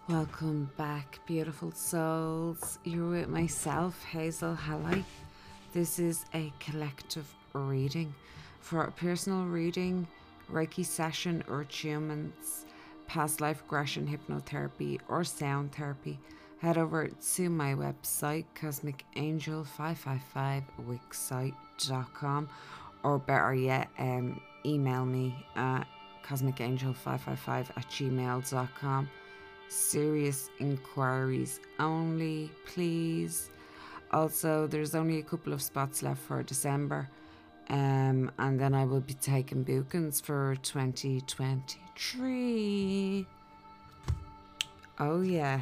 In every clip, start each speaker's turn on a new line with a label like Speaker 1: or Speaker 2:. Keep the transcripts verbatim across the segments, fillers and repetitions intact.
Speaker 1: Welcome back, beautiful souls. You're with myself, Hazel Halley. This is a collective reading. For a personal reading, Reiki session or attunements, past life regression hypnotherapy or sound therapy, head over to my website, cosmic angel five five five wixsite dot com, or better yet, um, email me at cosmic angel five five five at gmail dot com. Serious inquiries only, please. Also, there's only a couple of spots left for December, um, and then I will be taking bookings for twenty twenty-three. Oh yeah.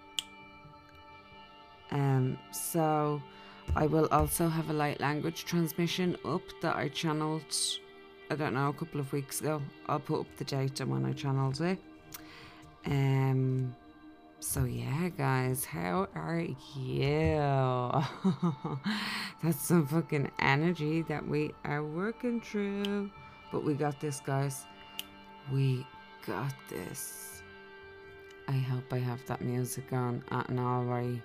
Speaker 1: Um, so I will also have a light language transmission up that I channeled, I don't know, a couple of weeks ago. I'll put up the date on when I channeled it. Um, so yeah, guys, how are you? That's some fucking energy that we are working through. But we got this, guys. We got this. I hope I have that music on at an alright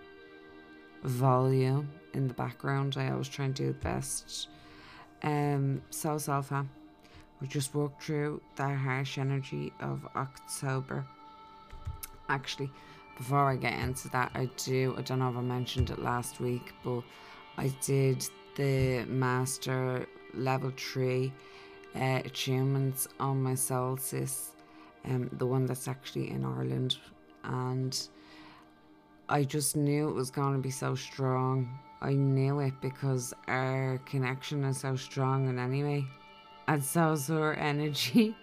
Speaker 1: volume in the background. I always try and do the best. Um, so, so fam, we just walked through that harsh energy of October. Actually, before I get into that, I do, I don't know if I mentioned it last week, but I did the master level three uh, attunements on my solstice, um, the one that's actually in Ireland, and I just knew it was going to be so strong. I knew it because our connection is so strong, and anyway, and so is her energy.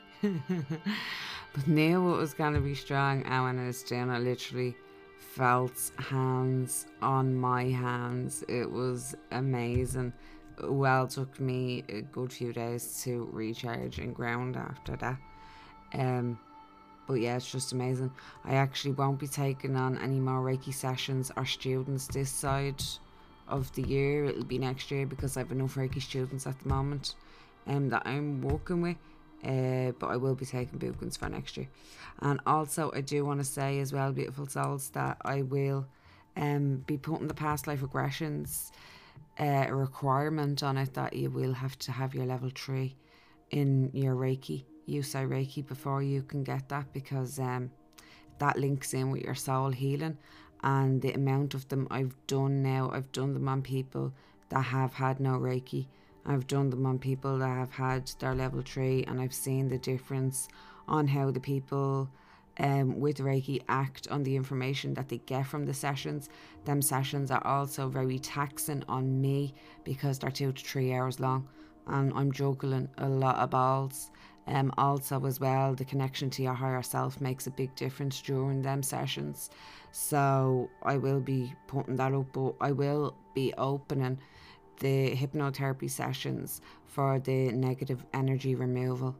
Speaker 1: But knew it was going to be strong, and when I was doing it, I literally felt hands on my hands. It was amazing. Well, it took me a good few days to recharge and ground after that. Um, but yeah, it's just amazing. I actually won't be taking on any more Reiki sessions or students this side of the year. It'll be next year because I have enough Reiki students at the moment um, that I'm working with. Uh, but I will be taking bookings for next year. And also, I do want to say as well, beautiful souls, that I will um, be putting the past life regressions uh, a requirement on it that you will have to have your level three in your Reiki, Usai Reiki, before you can get that, because um, that links in with your soul healing. And the amount of them I've done now, I've done them on people that have had no Reiki. I've done them on people that have had their level three, and I've seen the difference on how the people um, with Reiki act on the information that they get from the sessions. Them sessions are also very taxing on me because they're two to three hours long, and I'm juggling a lot of balls. Um, also as well, the connection to your higher self makes a big difference during them sessions. So I will be putting that up, but I will be opening the hypnotherapy sessions for the negative energy removal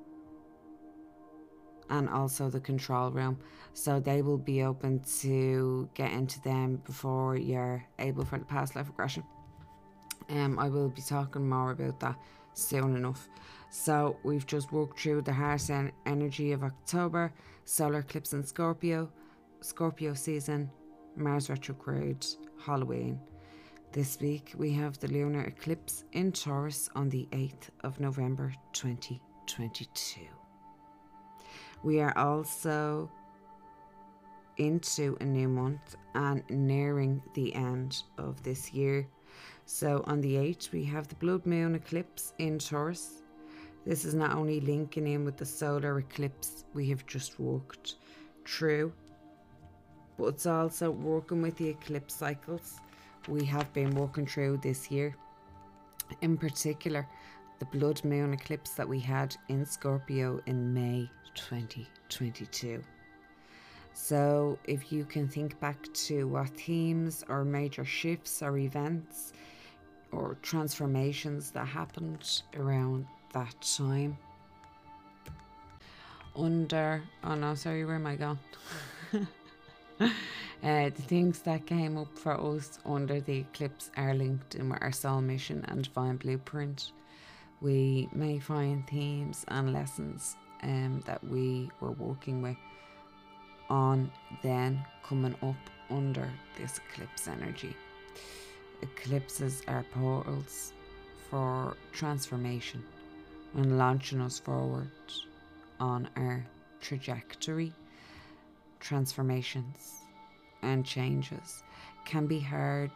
Speaker 1: and also the control room, so they will be open to get into them before you're able for the past life regression. um, I will be talking more about that soon enough. So we've just walked through the harsh en- energy of October, solar eclipse in Scorpio, Scorpio season, Mars retrograde, Halloween. This week we have the lunar eclipse in Taurus on the eighth of November twenty twenty-two. We are also into a new month and nearing the end of this year. So on the eighth we have the blood moon eclipse in Taurus. This is not only linking in with the solar eclipse we have just walked through, but it's also working with the eclipse cycles we have been walking through this year. In particular, the blood moon eclipse that we had in Scorpio in May twenty twenty-two. So if you can think back to what themes or major shifts or events or transformations that happened around that time. Under, oh no, sorry, where am I going? Uh, the things that came up for us under the eclipse are linked in with our soul mission and divine blueprint. We may find themes and lessons um, that we were working with on then coming up under this eclipse energy. Eclipses are portals for transformation and launching us forward on our trajectory. Transformations and changes can be hard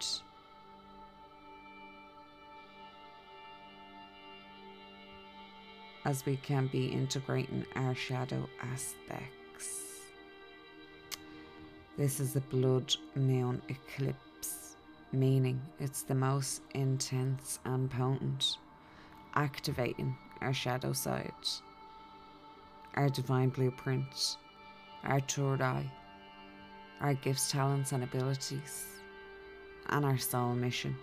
Speaker 1: as we can be integrating our shadow aspects. This is a blood moon eclipse, meaning it's the most intense and potent, activating our shadow side, our divine blueprint, our third eye, our gifts, talents and abilities, and our soul mission.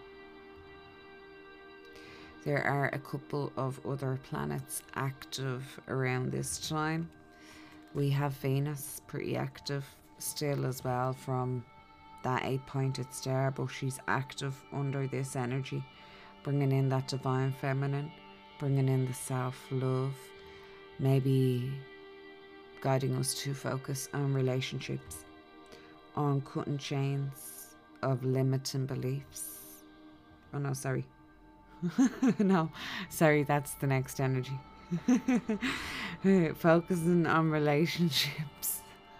Speaker 1: There are a couple of other planets active around this time. We have Venus pretty active still as well from that eight-pointed star, but she's active under this energy, bringing in that divine feminine, bringing in the self-love, maybe guiding us to focus on relationships, on cutting chains of limiting beliefs. Oh no, sorry. no, sorry, that's the next energy. Focusing on relationships.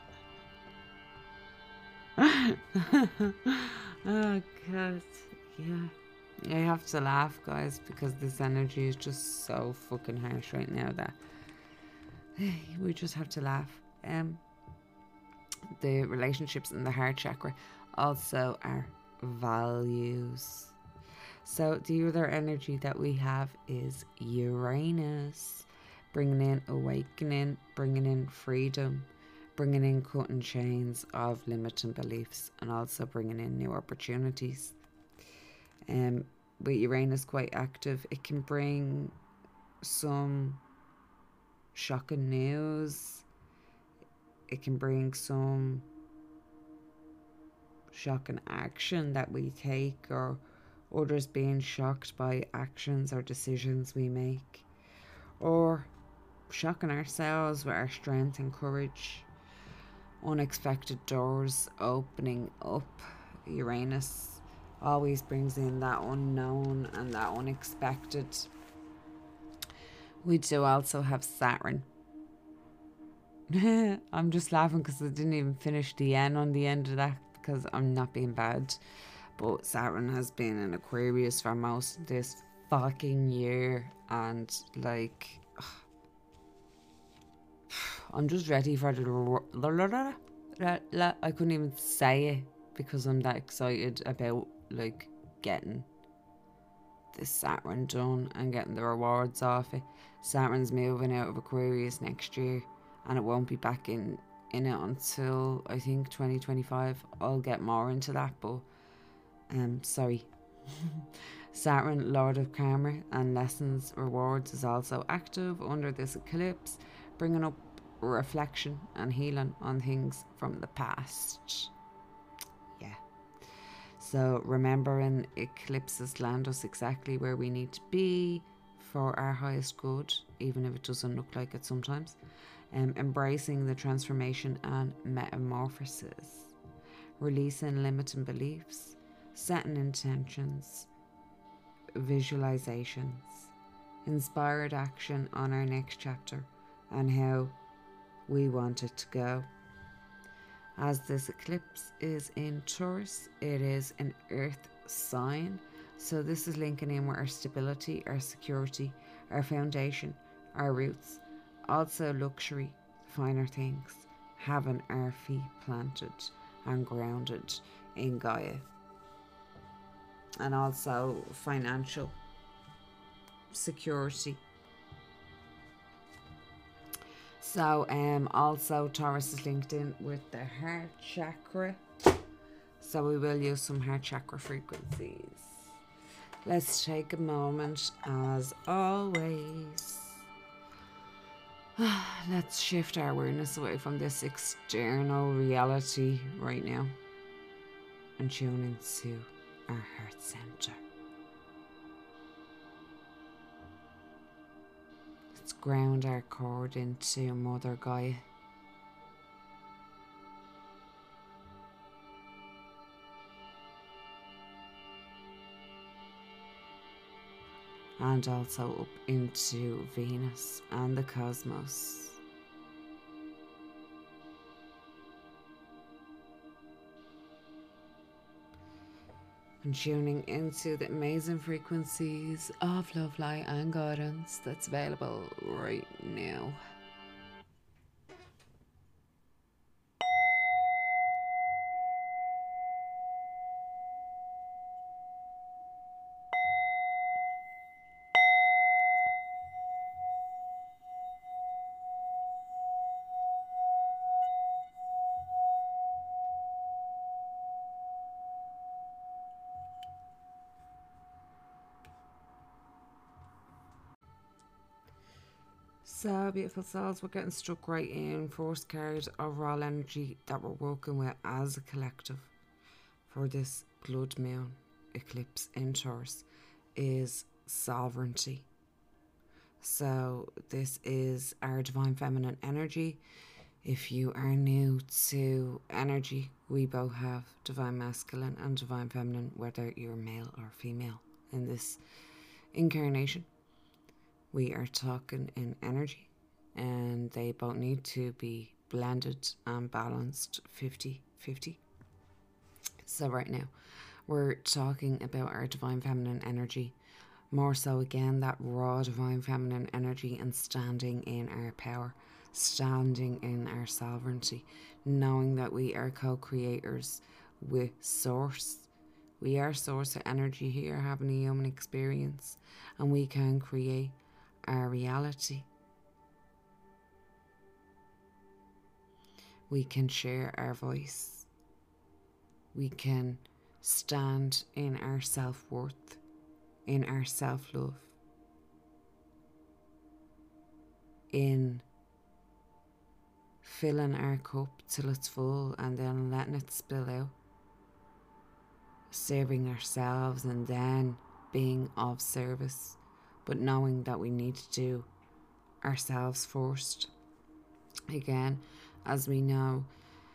Speaker 1: Oh god, yeah. I have to laugh, guys, because this energy is just so fucking harsh right now that we just have to laugh. Um, the relationships in the heart chakra also are values. So the other energy that we have is Uranus, bringing in awakening, bringing in freedom, bringing in cutting chains of limiting beliefs, and also bringing in new opportunities. Um, with Uranus quite active, it can bring some shocking news. It can bring some shocking action that we take, or others being shocked by actions or decisions we make, or shocking ourselves with our strength and courage. Unexpected doors opening up. Uranus always brings in that unknown and that unexpected. We do also have Saturn. I'm just laughing because I didn't even finish the N on the end of that because I'm not being bad. But Saturn has been in Aquarius for most of this fucking year, and like I'm just ready for the I couldn't even say it because I'm that excited about like getting this Saturn done and getting the rewards off it. Saturn's moving out of Aquarius next year, and it won't be back in in it until I think twenty twenty-five. I'll get more into that, but um sorry. Saturn, Lord of Karma and Lessons Rewards, is also active under this eclipse, bringing up reflection and healing on things from the past. Yeah. So remembering eclipses land us exactly where we need to be for our highest good, even if it doesn't look like it sometimes. Um, embracing the transformation and metamorphosis. Releasing limiting beliefs. Setting intentions. Visualizations. Inspired action on our next chapter and how we want it to go. As this eclipse is in Taurus, it is an earth sign, so this is linking in with our stability, our security, our foundation, our roots, also luxury, finer things, having our feet planted and grounded in Gaia, and also financial security. So um also Taurus is linked in with the heart chakra, so we will use some heart chakra frequencies. Let's take a moment, as always. Let's shift our awareness away from this external reality right now and tune into our heart center. Let's ground our cord into Mother Gaia. and also up into Venus and the cosmos. And tuning into the amazing frequencies of love, light and guidance that's available right now. So, beautiful souls, we're getting struck right in. First card of raw energy that we're working with as a collective for this blood moon eclipse in Taurus is sovereignty. So, this is our divine feminine energy. If you are new to energy, we both have divine masculine and divine feminine, whether you're male or female in this incarnation. We are talking in energy, and they both need to be blended and balanced fifty fifty. So right now, we're talking about our divine feminine energy, more so again that raw divine feminine energy, and standing in our power, standing in our sovereignty, knowing that we are co-creators with Source. We are source of energy here, having a human experience, and we can create our reality. We can share our voice. We can stand in our self-worth, in our self-love, in filling our cup till it's full and then letting it spill out, serving ourselves and then being of service, but knowing that we need to do ourselves first. Again, as we know,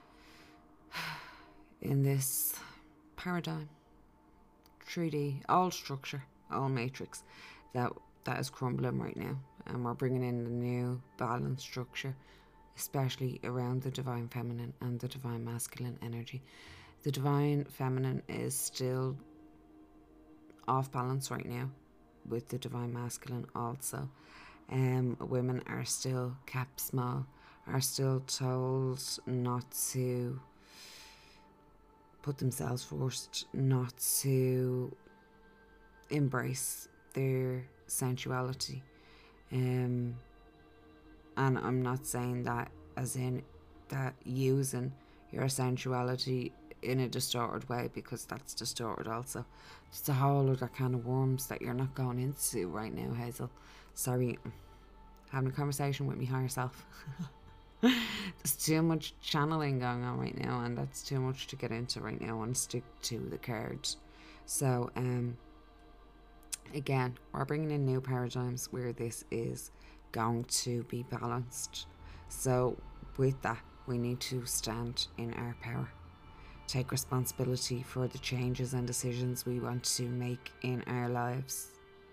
Speaker 1: in this paradigm, three D, all structure, all matrix, that that is crumbling right now, and we're bringing in the new balanced structure, especially around the divine feminine and the divine masculine energy. The divine feminine is still off balance right now, with the divine masculine also. Um, women are still kept small, are still told not to put themselves first, not to embrace their sensuality. Um, and I'm not saying that as in that using your sensuality in a distorted way, because that's distorted also. It's a whole other kind of worms that you're not going into right now, Hazel. Sorry, having a conversation with me higher self. There's too much channeling going on right now, and that's too much to get into right now. I want to stick to the cards. So, um, again, we're bringing in new paradigms where this is going to be balanced. So, with that, we need to stand in our power. Take responsibility for the changes and decisions we want to make in our lives.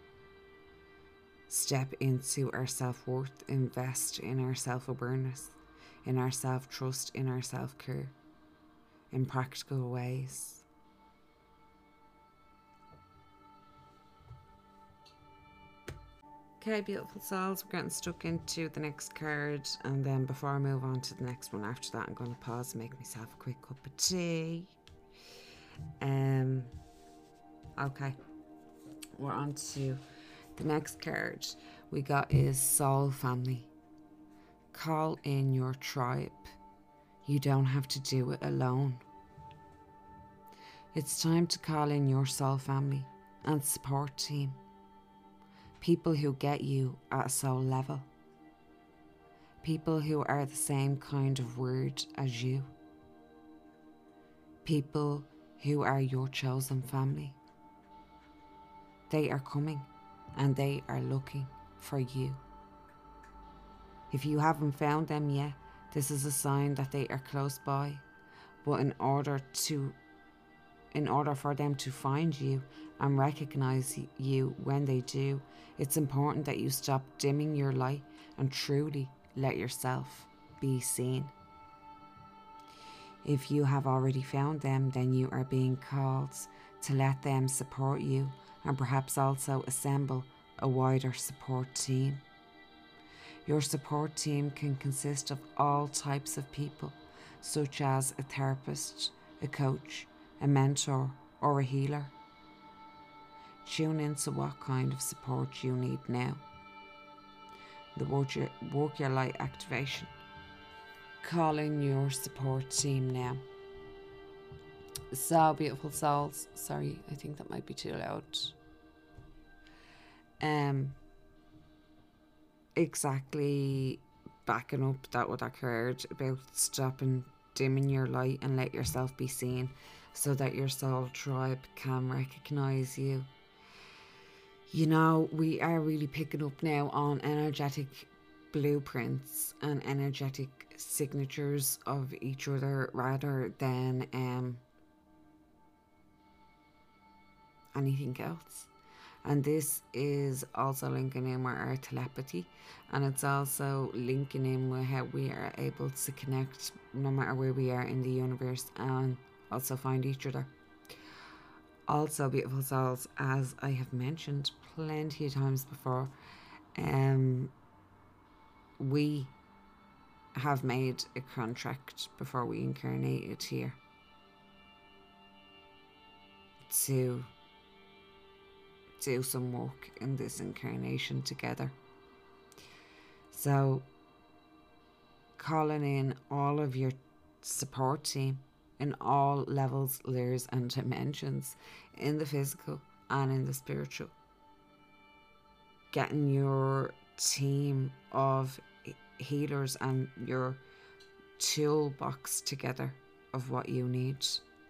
Speaker 1: Step into our self-worth, invest in our self-awareness, in our self-trust, in our self-care, in practical ways. Okay, beautiful souls, we're getting stuck into the next card, and then before I move on to the next one after that, I'm going to pause and make myself a quick cup of tea. Um, okay, we're on to the next card we got is Soul Family. Call in your tribe. You don't have to do it alone. It's time to call in your soul family and support team. People who get you at a soul level. People who are the same kind of word as you. People who are your chosen family. They are coming and they are looking for you. If you haven't found them yet, this is a sign that they are close by. But in order to in order for them to find you and recognize you when they do, it's important that you stop dimming your light and truly let yourself be seen. If you have already found them, then you are being called to let them support you and perhaps also assemble a wider support team. Your support team can consist of all types of people, such as a therapist, a coach, a mentor, or a healer. Tune into what kind of support you need now. The work your, work your light activation. Call in your support team now. So, beautiful souls. Sorry, I think that might be too loud. Um, exactly backing up that what I heard about stopping dimming your light and let yourself be seen so that your soul tribe can recognize you. You know, we are really picking up now on energetic blueprints and energetic signatures of each other rather than um, anything else. And this is also linking in with our telepathy, and it's also linking in with how we are able to connect no matter where we are in the universe and also find each other. Also, beautiful souls, as I have mentioned plenty of times before, um, we have made a contract before we incarnated here to do some work in this incarnation together. So, calling in all of your support team in all levels, layers, and dimensions, in the physical and in the spiritual. Getting your team of healers and your toolbox together of what you need.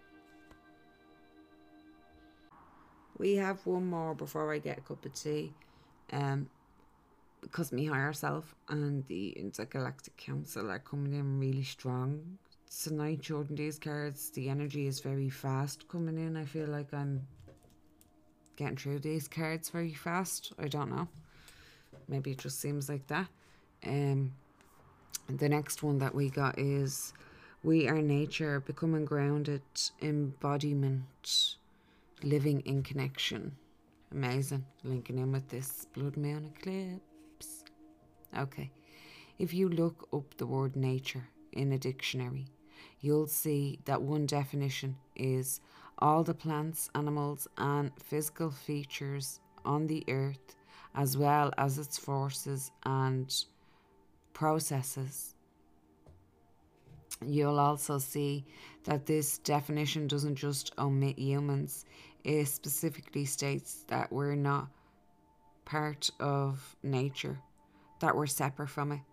Speaker 1: We have one more before I get a cup of tea. Um, because my higher self and the Intergalactic Council are coming in really strong tonight during these cards. The energy is very fast coming in. I feel like I'm getting through these cards very fast. I don't know. Maybe it just seems like that. Um, the next one that we got is we are nature, becoming grounded, embodiment, living in connection. Amazing. Linking in with this blood moon eclipse. Okay. If you look up the word nature in a dictionary, you'll see that one definition is all the plants, animals, and physical features on the earth, as well as its forces and processes. You'll also see that this definition doesn't just omit humans. It specifically states that we're not part of nature, that we're separate from it.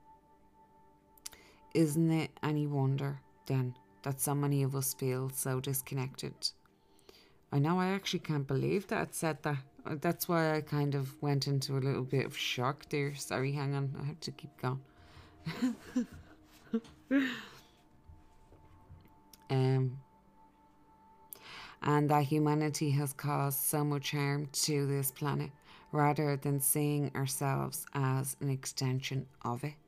Speaker 1: Isn't it any wonder then that so many of us feel so disconnected? I know, I actually can't believe that it said that. That's why I kind of went into a little bit of shock there. Sorry, hang on, I have to keep going. um, and that humanity has caused so much harm to this planet rather than seeing ourselves as an extension of it.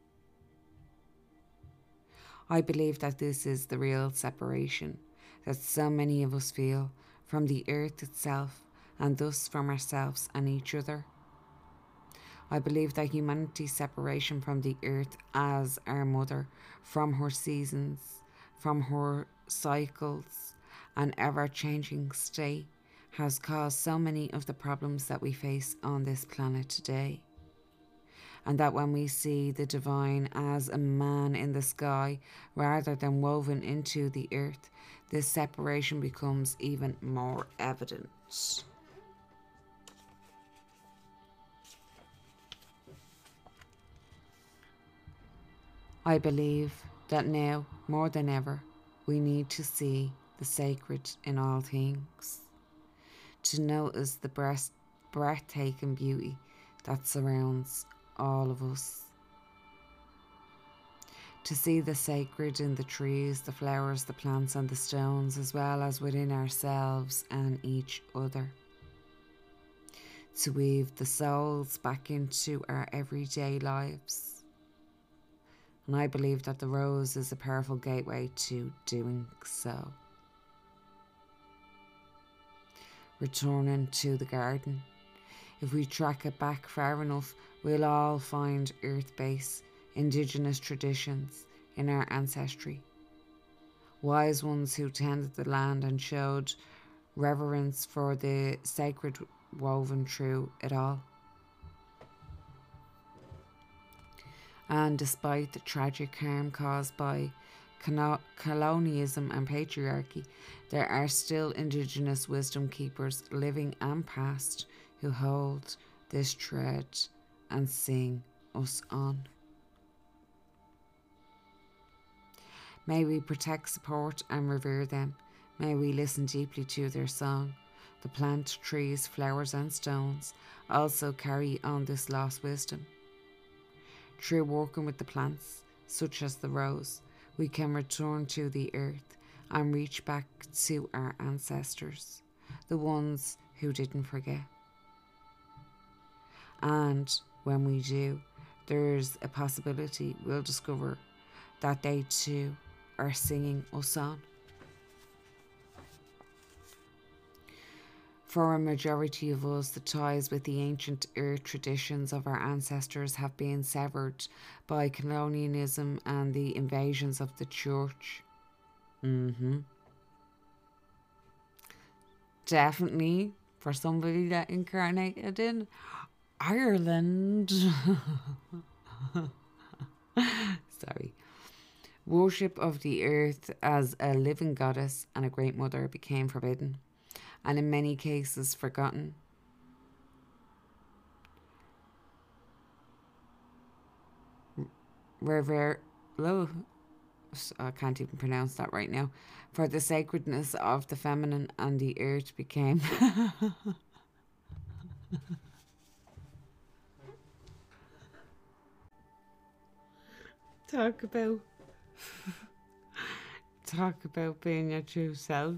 Speaker 1: I believe that this is the real separation that so many of us feel from the earth itself and thus from ourselves and each other. I believe that humanity's separation from the earth as our mother, from her seasons, from her cycles and ever-changing state, has caused so many of the problems that we face on this planet today. And that when we see the divine as a man in the sky rather than woven into the earth, this separation becomes even more evident. I believe that now, more than ever, we need to see the sacred in all things, to notice the breath, breathtaking beauty that surrounds all of us, to see the sacred in the trees, the flowers, the plants and the stones, as well as within ourselves and each other. To weave the souls back into our everyday lives. And I believe that the rose is a powerful gateway to doing so. Returning to the garden. If we track it back far enough, we'll all find earth-based indigenous traditions in our ancestry. Wise ones who tended the land and showed reverence for the sacred woven through it all. And despite the tragic harm caused by colonialism and patriarchy, there are still indigenous wisdom keepers, living and past, who hold this thread and sing us on. May we protect, support and revere them. May we listen deeply to their song. The plant, trees, flowers and stones also carry on this lost wisdom. Through working with the plants, such as the rose, we can return to the earth and reach back to our ancestors, the ones who didn't forget. And when we do, there's a possibility we'll discover that they too are singing us on. For a majority of us, the ties with the ancient earth traditions of our ancestors have been severed by colonialism and the invasions of the church. Mm-hmm. Definitely for somebody that incarnated in Ireland. Sorry. Worship of the earth as a living goddess and a great mother became forbidden, and in many cases forgotten. Rever- oh, I can't even pronounce that right now. For the sacredness of the feminine and the earth became... Talk about... Talk about being your true self.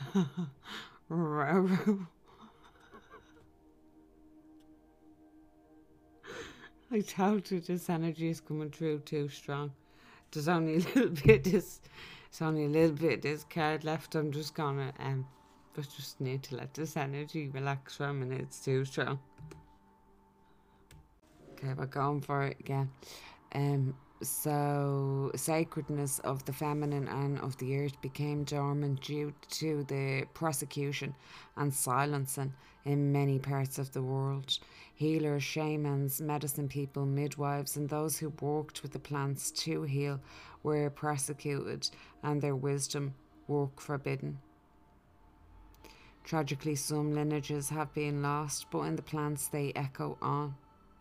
Speaker 1: I told you this energy is coming through too strong. There's only a little bit this there's only a little bit this card left. I'm just gonna um but just need to let this energy relax for a minute. It's too strong. Okay, we're going for it again. Um So, sacredness of the feminine and of the earth became dormant due to the prosecution and silencing in many parts of the world. Healers, shamans, medicine people, midwives, and those who worked with the plants to heal were persecuted and their wisdom work forbidden. Tragically, some lineages have been lost, but in the plants they echo on.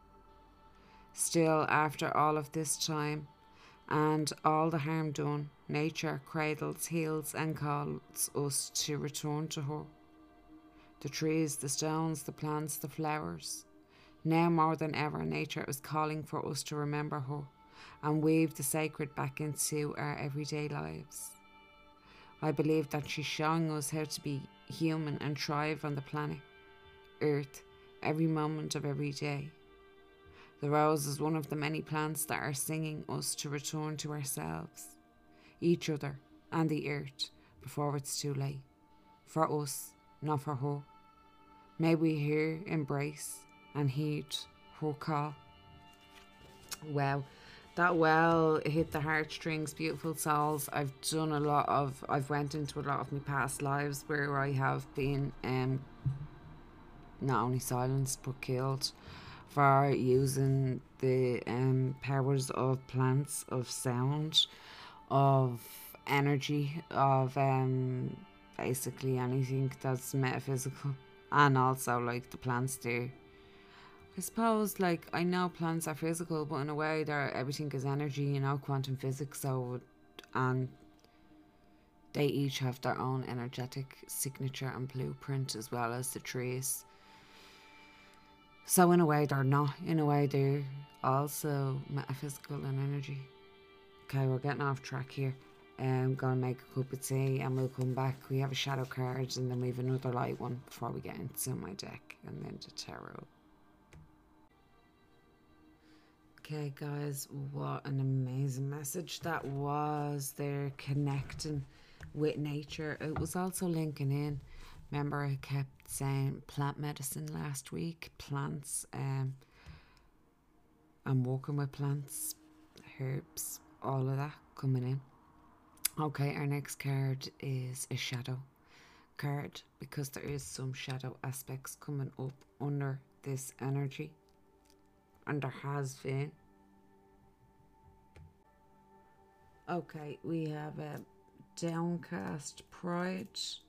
Speaker 1: Still, after all of this time and all the harm done, nature cradles, heals and calls us to return to her. The trees, the stones, the plants, the flowers. Now more than ever, nature is calling for us to remember her and weave the sacred back into our everyday lives. I believe that she's showing us how to be human and thrive on the planet, Earth, every moment of every day. The rose is one of the many plants that are singing us to return to ourselves, each other, and the earth before it's too late. For us, not for her. May we hear, embrace, and heed her call. Wow, that well hit the heartstrings, beautiful souls. I've done a lot of, I've went into a lot of my past lives where I have been um, not only silenced but killed for using the um, powers of plants, of sound, of energy, of um, basically anything that's metaphysical. And also like the plants there. I suppose like I know plants are physical, but in a way they're, everything is energy, you know, quantum physics, so and they each have their own energetic signature and blueprint as well as the trees. So in a way they're not. In a way they're also metaphysical and energy. Okay, we're getting off track here. I'm gonna make a cup of tea and we'll come back. We have a shadow card and then we have another light one before we get into my deck and then the tarot. Okay guys, what an amazing message that was. They're connecting with nature. It was also linking in. Remember I kept saying plant medicine last week. Plants, um, I'm working with plants, herbs, all of that coming in. Okay, our next card is a shadow card because there is some shadow aspects coming up under this energy. And there has been. Okay, we have a downcast pride.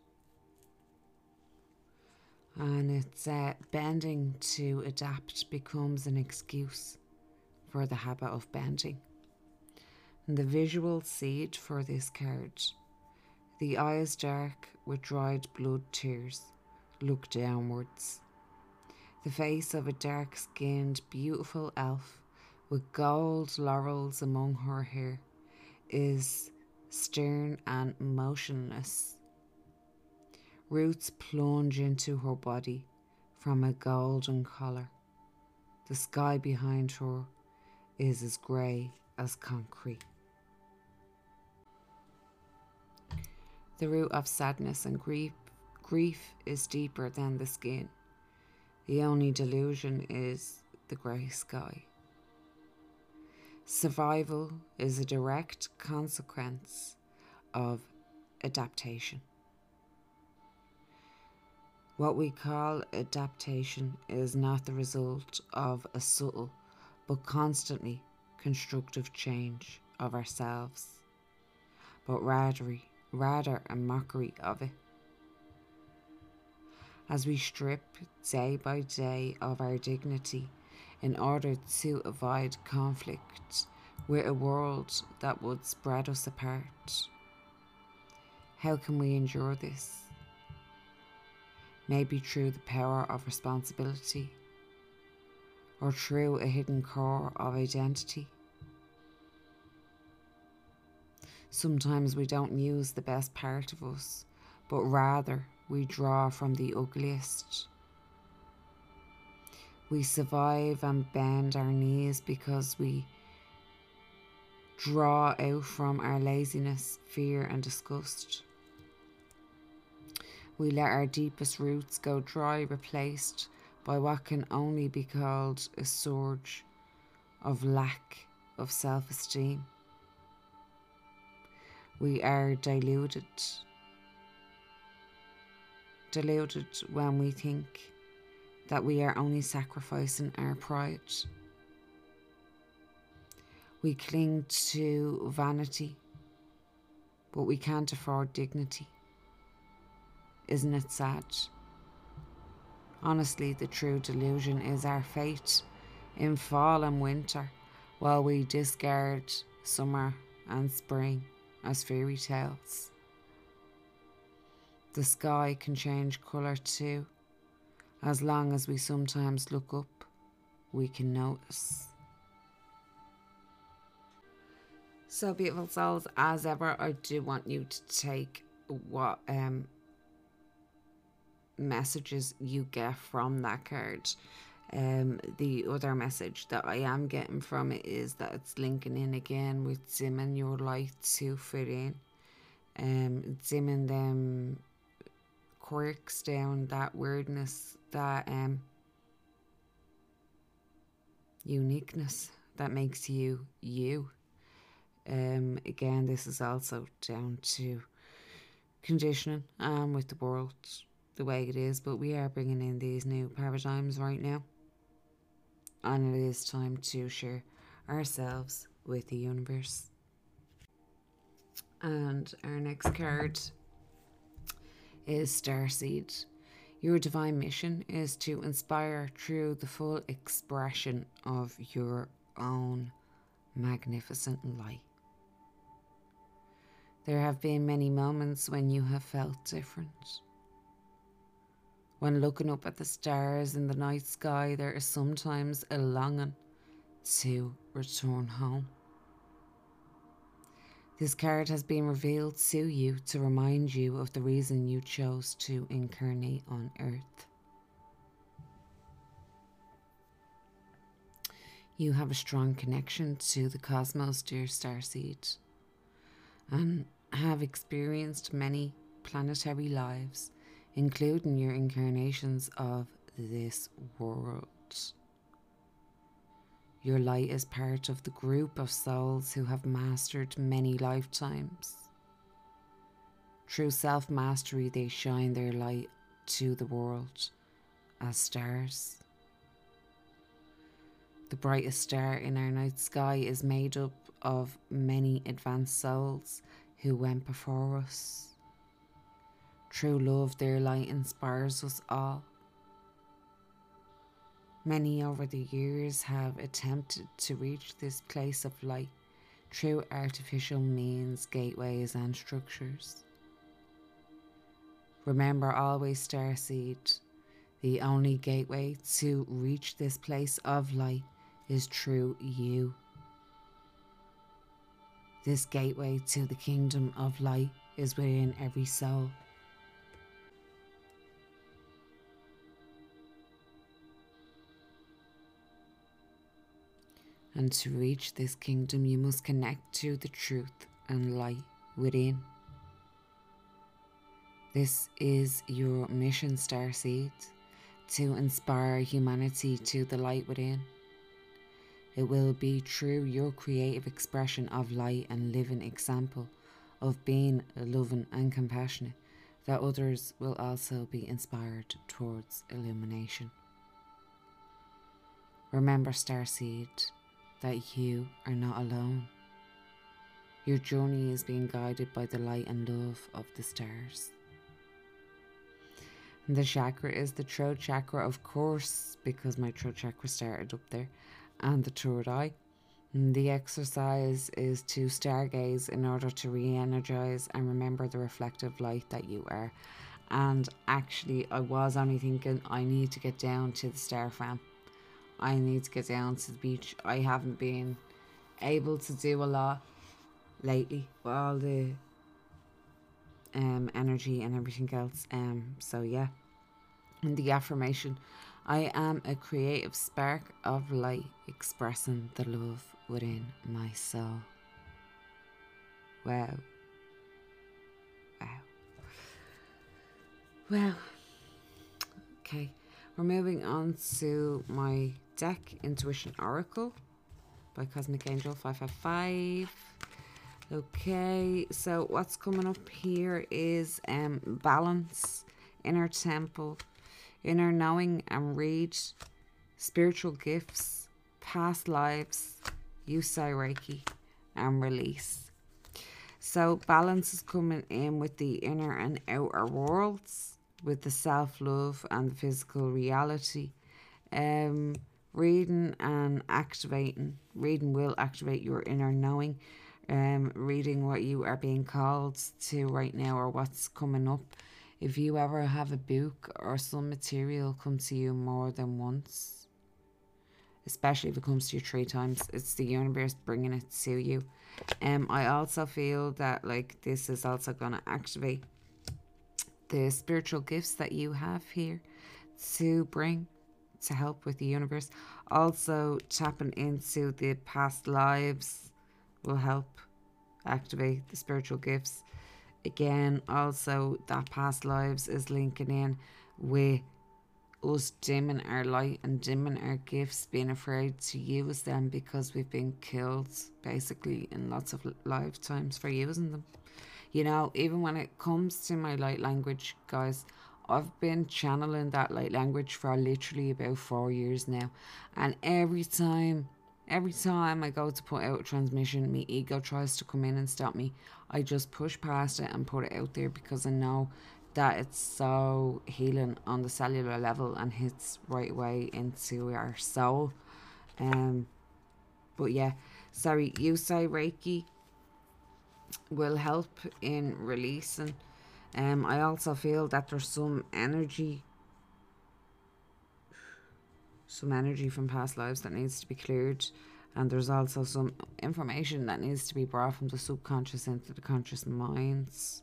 Speaker 1: And it's uh, bending to adapt becomes an excuse for the habit of bending. And the visual seed for this card. The eyes dark with dried blood tears look downwards. The face of a dark-skinned, beautiful elf with gold laurels among her hair is stern and motionless. Roots plunge into her body from a golden collar. The sky behind her is as grey as concrete. The root of sadness and grief, grief is deeper than the skin. The only delusion is the grey sky. Survival is a direct consequence of adaptation. What we call adaptation is not the result of a subtle but constantly constructive change of ourselves, but rather, rather a mockery of it. As we strip day by day of our dignity in order to avoid conflict with a world that would spread us apart. How can we endure this? Maybe through the power of responsibility, or through a hidden core of identity. Sometimes we don't use the best part of us, but rather we draw from the ugliest. We survive and bend our knees because we draw out from our laziness, fear and disgust. We let our deepest roots go dry, replaced by what can only be called a surge of lack of self-esteem. We are deluded. Deluded when we think that we are only sacrificing our pride. We cling to vanity, but we can't afford dignity. Isn't it sad? Honestly, the true delusion is our fate in fall and winter, while we discard summer and spring as fairy tales. The sky can change colour too. As long as we sometimes look up, we can notice. So beautiful souls, as ever, I do want you to take what um messages you get from that card. Um, the other message that I am getting from it is that it's linking in again with dimming your light to fit in. Um, dimming them quirks down, that weirdness, that um uniqueness that makes you you. Um, again, this is also down to conditioning um with the world the way it is, but we are bringing in these new paradigms right now, and it is time to share ourselves with the universe. And our next card is Starseed. Your divine mission is to inspire through the full expression of your own magnificent light. There have been many moments when you have felt different. When looking up at the stars in the night sky, there is sometimes a longing to return home. This card has been revealed to you to remind you of the reason you chose to incarnate on Earth. You have a strong connection to the cosmos, dear Starseed, and have experienced many planetary lives, including your incarnations of this world. Your light is part of the group of souls who have mastered many lifetimes. Through self-mastery, they shine their light to the world as stars. The brightest star in our night sky is made up of many advanced souls who went before us. Through love, their light inspires us all. Many over the years have attempted to reach this place of light through artificial means, gateways and structures. Remember always, Starseed, the only gateway to reach this place of light is through you. This gateway to the kingdom of light is within every soul. And to reach this kingdom, you must connect to the truth and light within. This is your mission, Starseed, to inspire humanity to the light within. It will be through your creative expression of light and living example of being loving and compassionate that others will also be inspired towards illumination. Remember, Starseed, that you are not alone. Your journey is being guided by the light and love of the stars. And the chakra is the throat chakra, of course, because my throat chakra started up there, and the third eye. And the exercise is to stargaze in order to re-energize and remember the reflective light that you are. And actually, I was only thinking I need to get down to the star farm. I need to get down to the beach. I haven't been able to do a lot lately with all the um, energy and everything else. Um, so yeah. And the affirmation: I am a creative spark of light expressing the love within my soul. Wow. Wow. Well, okay. We're moving on to my deck, Intuition Oracle by Cosmic Angel five five five. Okay, so what's coming up here is um balance, inner temple, inner knowing and read, spiritual gifts, past lives, Usui Reiki, and release. So balance is coming in with the inner and outer worlds, with the self-love and the physical reality. Um, reading and activating. Reading will activate your inner knowing. Um, reading what you are being called to right now or what's coming up. If you ever have a book or some material come to you more than once, especially if it comes to you three times, it's the universe bringing it to you. Um, I also feel that like this is also going to activate the spiritual gifts that you have here to bring to help with the universe. Also tapping into the past lives will help activate the spiritual gifts. Again, also that past lives is linking in with us dimming our light and dimming our gifts, being afraid to use them because we've been killed basically in lots of lifetimes for using them. You know, even when it comes to my light language, guys, I've been channeling that light language for literally about four years now. And every time, every time I go to put out a transmission, my ego tries to come in and stop me. I just push past it and put it out there because I know that it's so healing on the cellular level and hits right away into our soul. Um, but yeah, sorry, Usui Reiki will help in releasing. Um, I also feel that there's some energy, some energy from past lives that needs to be cleared. And there's also some information that needs to be brought from the subconscious into the conscious minds.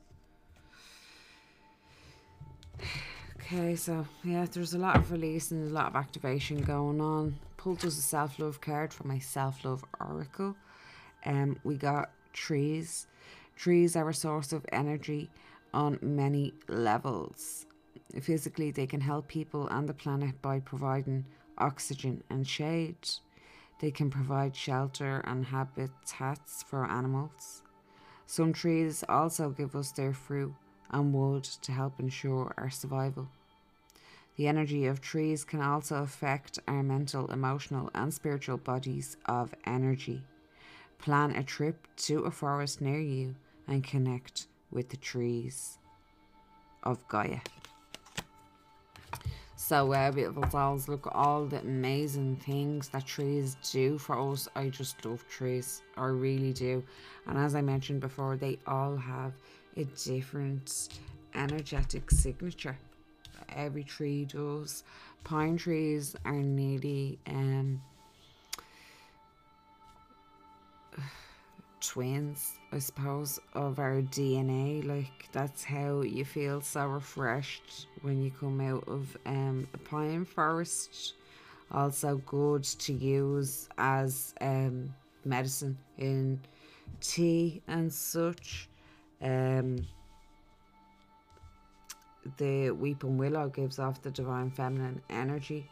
Speaker 1: Okay, so yeah, there's a lot of release and a lot of activation going on. Pulled us a self-love card from my self-love oracle. Um, we got trees. Trees are a source of energy on many levels. Physically, they can help people and the planet by providing oxygen and shade. They can provide shelter and habitats for animals. Some trees also give us their fruit and wood to help ensure our survival. The energy of trees can also affect our mental, emotional, and spiritual bodies of energy. Plan a trip to a forest near you and connect with the trees of Gaia. So, uh, beautiful souls, look at all the amazing things that trees do for us. I just love trees. I really do. And as I mentioned before, they all have a different energetic signature. Every tree does. Pine trees are nearly um, twins, I suppose, of our D N A. Like, that's how you feel so refreshed when you come out of um, a pine forest. Also good to use as um, medicine in tea and such. Um, the weeping willow gives off the divine feminine energy.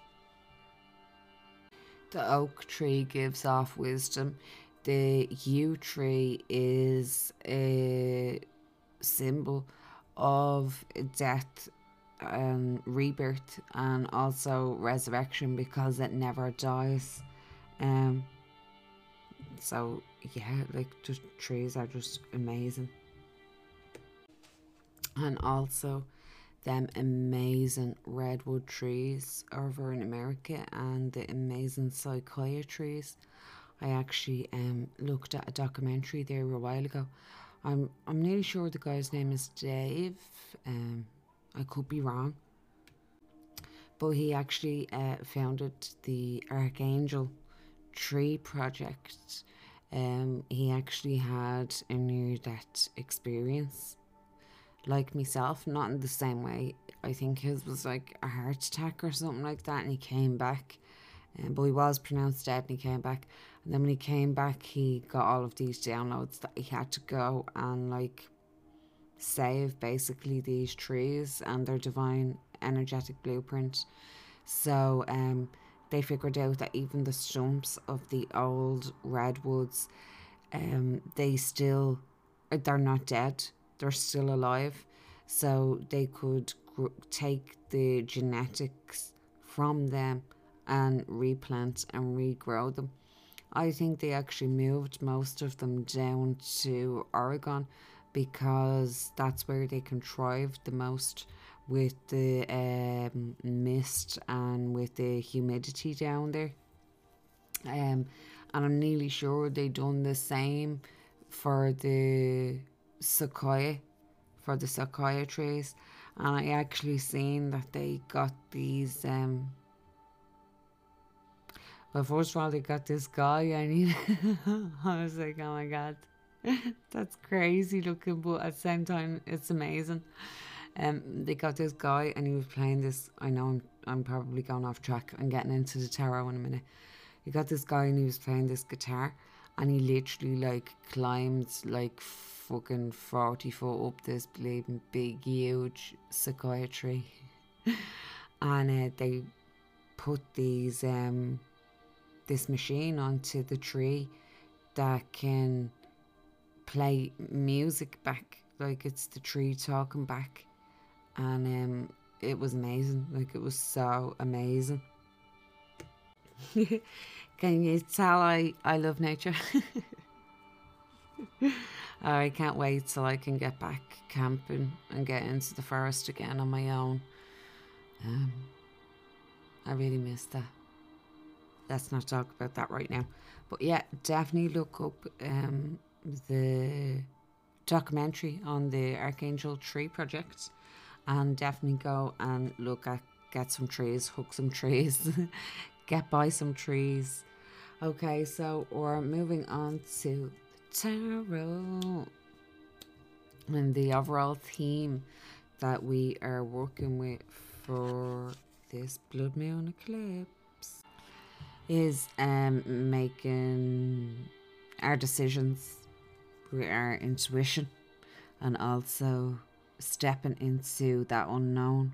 Speaker 1: The oak tree gives off wisdom. The yew tree is a symbol of death and rebirth and also resurrection because it never dies. Um, so yeah, like, just trees are just amazing. And also them amazing redwood trees over in America and the amazing sequoia trees. I actually um looked at a documentary there a while ago. I'm I'm nearly sure the guy's name is Dave. Um, I could be wrong, but he actually uh, founded the Archangel Tree Project. Um, he actually had a near-death experience, like myself, not in the same way. I think his was like a heart attack or something like that, and he came back. Um, but he was pronounced dead and he came back. And then when he came back, he got all of these downloads that he had to go and like save basically these trees and their divine energetic blueprint. So um, they figured out that even the stumps of the old redwoods, um, they still, they're not dead. They're still alive. So they could gr- take the genetics from them and replant and regrow them. I think they actually moved most of them down to Oregon because that's where they can thrive the most with the um, mist and with the humidity down there. Um, and I'm nearly sure they done the same for the sequoia, for the sequoia trees. And I actually seen that they got these um Well, first of all, they got this guy. I mean, I was like, oh my god, that's crazy looking, but at the same time, it's amazing. Um, they got this guy, and he was playing this. I know I'm, I'm probably going off track. I'm getting into the tarot in a minute. He got this guy, and he was playing this guitar, and he literally like climbed like fucking forty foot up this bleeding big, huge sequoia tree, and uh, they put these um. this machine onto the tree that can play music back, like it's the tree talking back. And um it was amazing. Like, it was so amazing. Can you tell I I love nature? I can't wait till I can get back camping and get into the forest again on my own. um I really miss that. Let's not talk about that right now. But yeah, definitely look up um, the documentary on the Archangel Tree Project, and definitely go and look at, get some trees, hook some trees, get by some trees, Okay, so we're moving on to tarot. And the overall theme that we are working with for this blood moon eclipse is um making our decisions with our intuition, and also stepping into that unknown.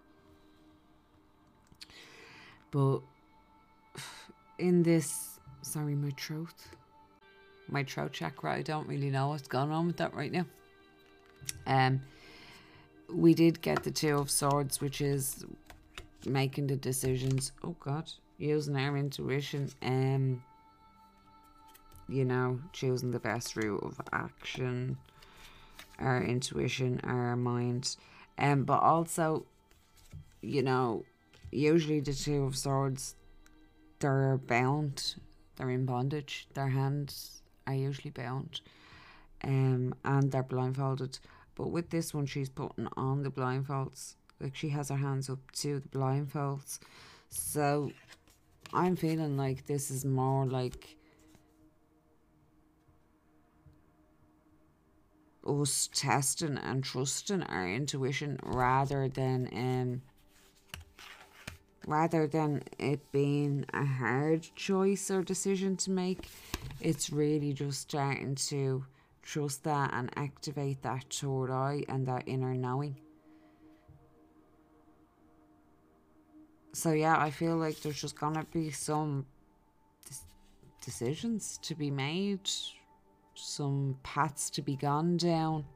Speaker 1: But in this, sorry, my throat, my throat chakra, I don't really know what's going on with that right now. Um, we did get the Two of Swords, which is making the decisions. Oh God, using our intuition. Um, you know, choosing the best route of action. Our intuition, our mind, um, but also, you know, usually the Two of Swords, they're bound, they're in bondage. Their hands are usually bound, um, and they're blindfolded. But with this one, she's putting on the blindfolds. Like, she has her hands up to the blindfolds. So I'm feeling like this is more like us testing and trusting our intuition rather than um rather than it being a hard choice or decision to make. It's really just starting to trust that and activate that third eye and that inner knowing. So yeah, I feel like there's just gonna be some decisions to be made, some paths to be gone down.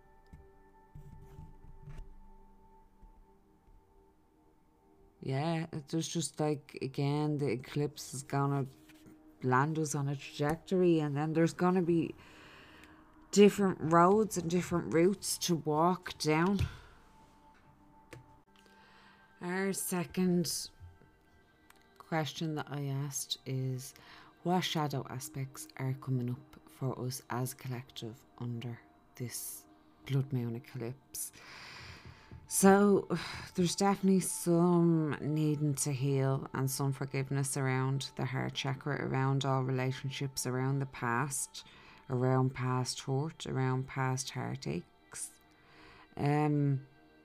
Speaker 1: Yeah, there's just like, again, the eclipse is gonna land us on a trajectory, and then there's gonna be different roads and different routes to walk down. Our second question that I asked is, what shadow aspects are coming up for us as collective under this blood moon eclipse? So there's definitely some needing to heal and some forgiveness around the heart chakra, around all relationships, around the past, around past hurt, around past heartaches. Um,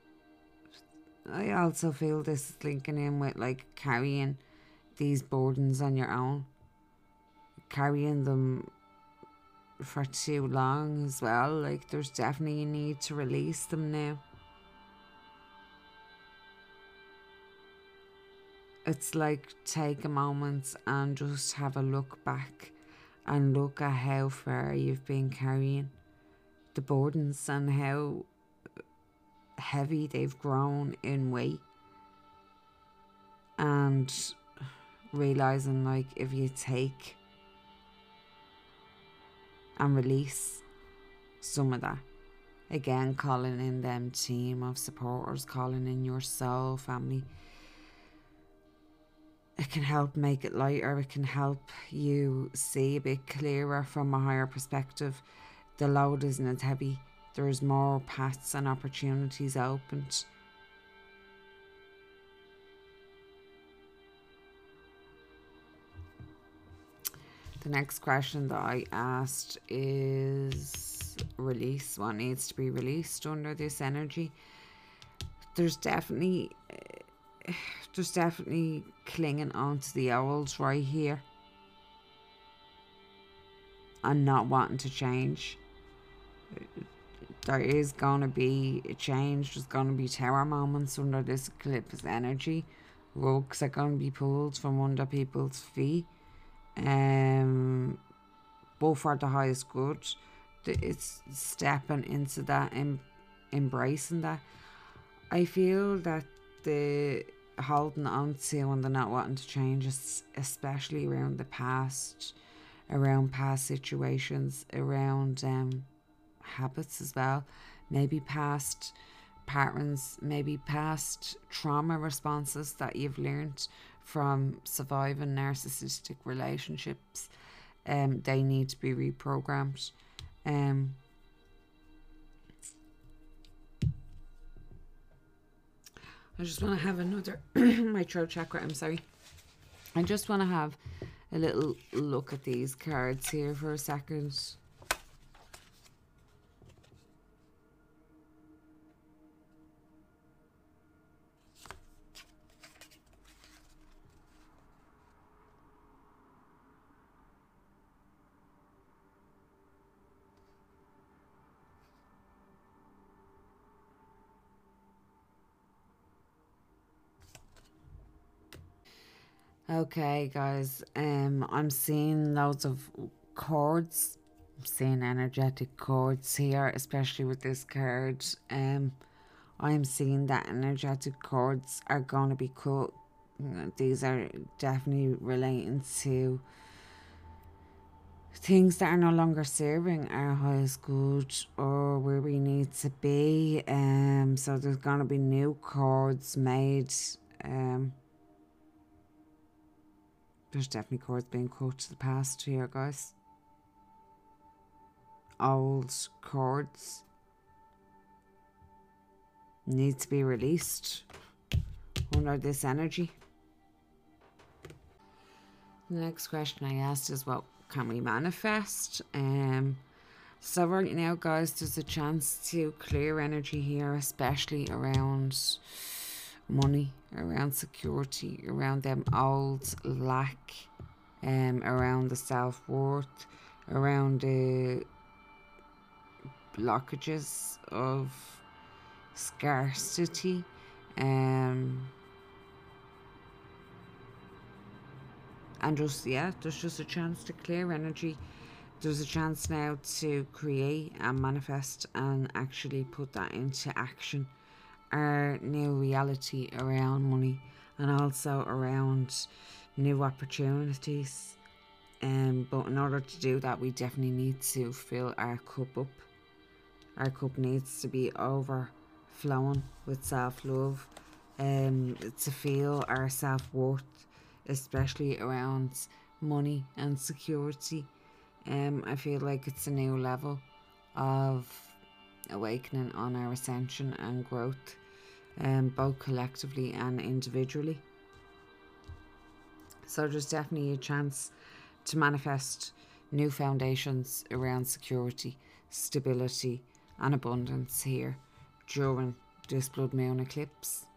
Speaker 1: I also feel this is linking in with like carrying these burdens on your own, carrying them for too long as well. Like, there's definitely a need to release them now. It's like, take a moment and just have a look back and look at how far you've been carrying the burdens and how heavy they've grown in weight, and realizing, like, if you take and release some of that, again, calling in them team of supporters, calling in your soul family, it can help make it lighter. It can help you see a bit clearer from a higher perspective. The load isn't as heavy. There's more paths and opportunities opened. The next question that I asked is release. What needs to be released under this energy? There's definitely... Uh, There's definitely clinging onto the old right here and not wanting to change. There is going to be a change. There's going to be tower moments under this eclipse energy. Rugs are going to be pulled from under people's feet. Um, but for the highest good. It's stepping into that and embracing that. I feel that the holding on to and the not wanting to change, especially around the past, around past situations, around um habits as well, maybe past patterns, maybe past trauma responses that you've learned from surviving narcissistic relationships. Um, they need to be reprogrammed. Um, I just want to have another my throat chakra, I'm sorry. I just want to have a little look at these cards here for a second. Okay, guys, um, I'm seeing loads of cords. I'm seeing energetic cords here, especially with this card. Um, I'm seeing that energetic cords are going to be cut. These are definitely relating to things that are no longer serving our highest good or where we need to be. Um, so there's going to be new cords made. Um, There's definitely cords being cut to the past here, guys. Old cords need to be released under this energy. The next question I asked is, what can we manifest? Um, so right now, guys, there's a chance to clear energy here, especially around money, around security, around them old lack, um, around the self-worth, around the blockages of scarcity, um, and just, yeah, there's just a chance to clear energy. There's a chance now to create and manifest and actually put that into action. Our new reality around money and also around new opportunities. Um, but in order to do that, we definitely need to fill our cup up. Our cup needs to be overflowing with self-love, um, to feel our self-worth, especially around money and security. Um, I feel like it's a new level of awakening on our ascension and growth, um, both collectively and individually. So there's definitely a chance to manifest new foundations around security, stability and abundance here during this blood moon eclipse.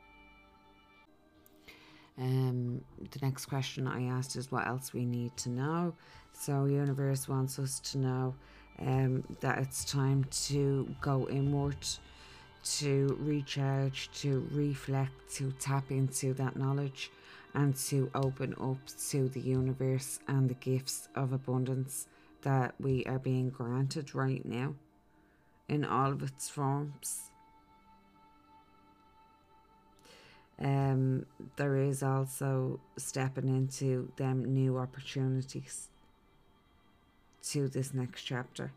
Speaker 1: Um, the next question I asked is what else we need to know. So universe wants us to know um, that it's time to go inward, to recharge, to reflect, to tap into that knowledge and to open up to the universe and the gifts of abundance that we are being granted right now in all of its forms. Um, there is also stepping into them new opportunities to this next chapter,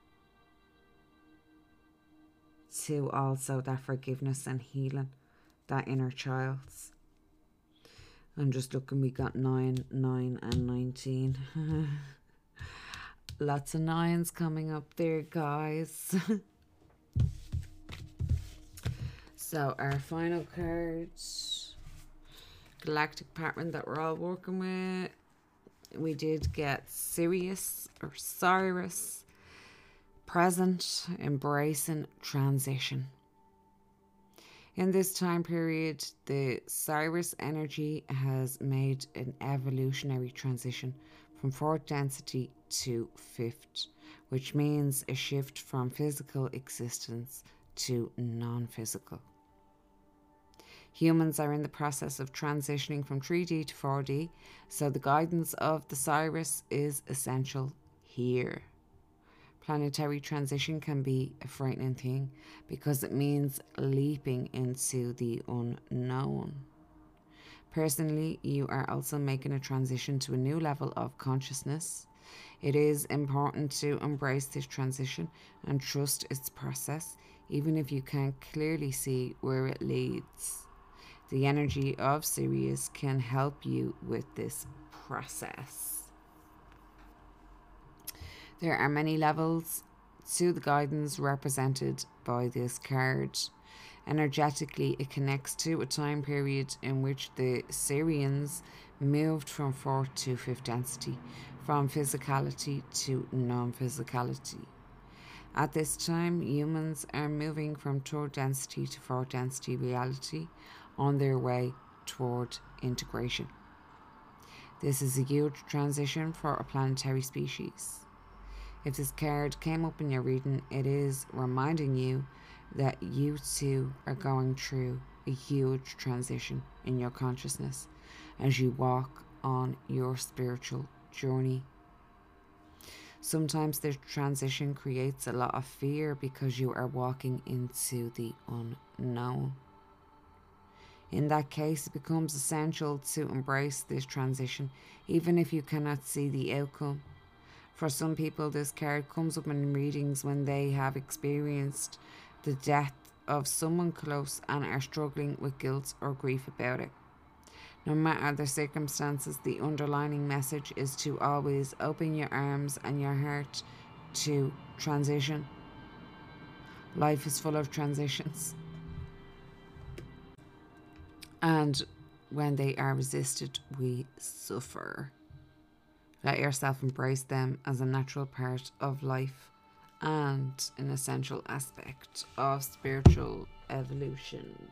Speaker 1: to also that forgiveness and healing, that inner child's. I'm just looking, we got nine, nine and nineteen. Lots of nines coming up there, guys. So our final cards, galactic pattern that we're all working with. We did get Sirius or Cyrus, present, embracing transition. In this time period, the Cyrus energy has made an evolutionary transition from fourth density to fifth, which means a shift from physical existence to non-physical. Humans are in the process of transitioning from three D to four D, so the guidance of the Cyrus is essential here. Planetary transition can be a frightening thing because it means leaping into the unknown. Personally, you are also making a transition to a new level of consciousness. It is important to embrace this transition and trust its process, even if you can't clearly see where it leads. The energy of Sirius can help you with this process. There are many levels to the guidance represented by this card. Energetically, it connects to a time period in which the Syrians moved from fourth to fifth density, from physicality to non-physicality. At this time, humans are moving from third density to fourth density reality on their way toward integration. This is a huge transition for a planetary species. If this card came up in your reading, it is reminding you that you too are going through a huge transition in your consciousness as you walk on your spiritual journey. Sometimes the transition creates a lot of fear because you are walking into the unknown. In that case, it becomes essential to embrace this transition, even if you cannot see the outcome. For some people, this card comes up in readings when they have experienced the death of someone close and are struggling with guilt or grief about it. No matter the circumstances, the underlying message is to always open your arms and your heart to transition. Life is full of transitions. And when they are resisted, we suffer. Let yourself embrace them as a natural part of life and an essential aspect of spiritual evolution.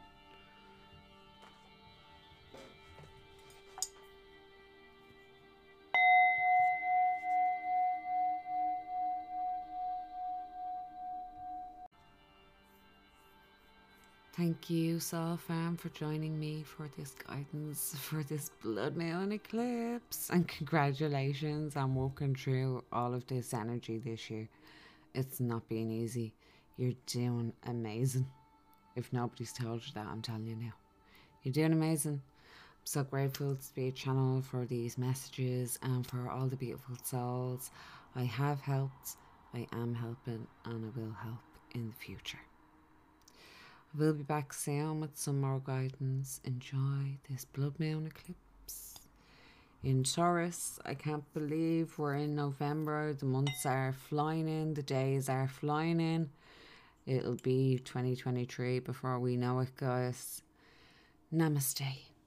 Speaker 1: Thank you, Soul Fam, for joining me for this guidance for this blood moon eclipse. And congratulations on working through all of this energy this year. It's not been easy. You're doing amazing. If nobody's told you that, I'm telling you now. You're doing amazing. I'm so grateful to be a channel for these messages and for all the beautiful souls. I have helped, I am helping, and I will help in the future. I will be back soon with some more guidance. Enjoy this blood moon eclipse. In Taurus, I can't believe we're in November. The months are flying in, the days are flying in. It'll be twenty twenty-three before we know it, guys. Namaste.